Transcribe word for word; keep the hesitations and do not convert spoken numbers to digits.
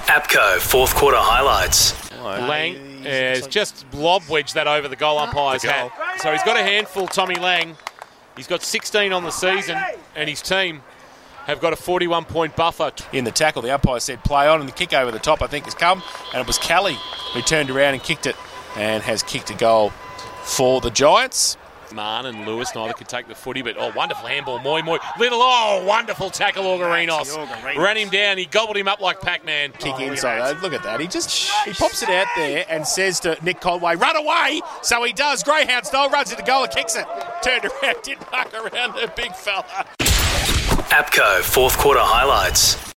APCO fourth quarter highlights. Lang has just lob wedged that over the goal umpire's hat. So he's got a handful, Tommy Lang. He's got sixteen on the season, and his team have got a forty-one point buffer. In the tackle, the umpire said play on, and the kick over the top, I think, has come. And it was Kelly who turned around and kicked it and has kicked a goal for the Giants. Mann and Lewis, neither could take the footy, but oh, wonderful handball. Moi Moi. Little, oh, wonderful tackle, Orgarinos. Ran him down. He gobbled him up like Pac-Man. Kick oh, inside. Look at, look at that. He just he pops it out there and says to Nick Conway, run away. So he does. Greyhound style, runs into goal and kicks it. Turned around, did muck around the big fella. APCO fourth quarter highlights.